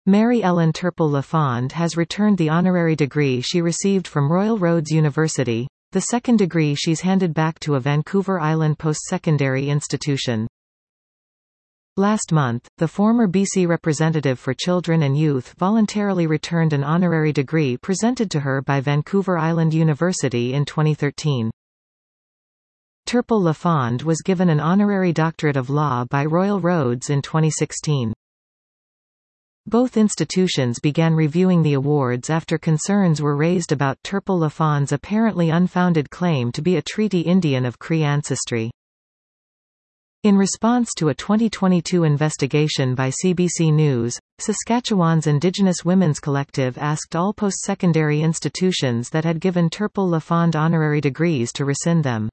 Mary Ellen Turpel-Lafond has returned the honorary degree she received from Royal Roads University, the second degree she's handed back to a Vancouver Island post-secondary institution. Last month, the former BC Representative for Children and Youth voluntarily returned an honorary degree presented to her by Vancouver Island University in 2013. Turpel-Lafond was given an honorary doctorate of law by Royal Roads in 2016. Both institutions began reviewing the awards after concerns were raised about Turpel-Lafond's apparently unfounded claim to be a Treaty Indian of Cree ancestry. In response to a 2022 investigation by CBC News, Saskatchewan's Indigenous Women's Collective asked all post-secondary institutions that had given Turpel-Lafond honorary degrees to rescind them.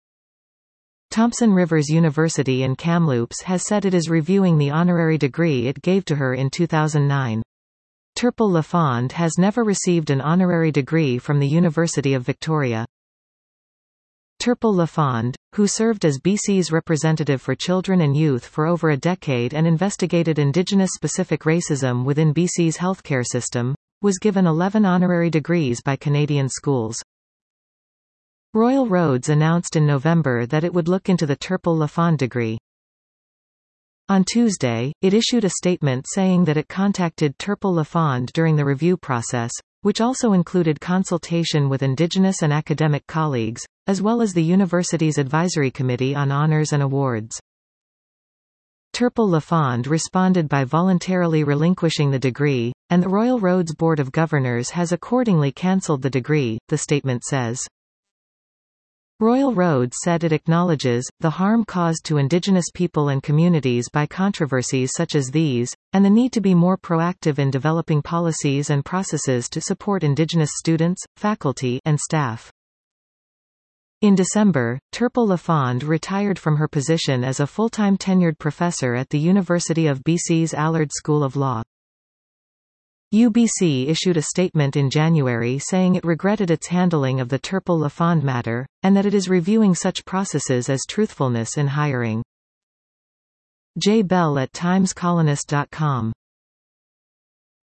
Thompson Rivers University in Kamloops has said it is reviewing the honorary degree it gave to her in 2009. Turpel-Lafond has never received an honorary degree from the University of Victoria. Turpel-Lafond, who served as BC's representative for children and youth for over a decade and investigated Indigenous-specific racism within BC's healthcare system, was given 11 honorary degrees by Canadian schools. Royal Roads announced in November that it would look into the Turpel-Lafond degree. On Tuesday, it issued a statement saying that it contacted Turpel-Lafond during the review process, which also included consultation with Indigenous and academic colleagues, as well as the university's Advisory Committee on Honours and Awards. Turpel-Lafond responded by voluntarily relinquishing the degree, and the Royal Roads Board of Governors has accordingly cancelled the degree, the statement says. Royal Roads said it acknowledges the harm caused to Indigenous people and communities by controversies such as these, and the need to be more proactive in developing policies and processes to support Indigenous students, faculty, and staff. In December, Turpel-Lafond retired from her position as a full-time tenured professor at the University of BC's Allard School of Law. UBC issued a statement in January saying it regretted its handling of the Turpel-Lafond matter, and that it is reviewing such processes as truthfulness in hiring. Jay Bell at TimesColonist.com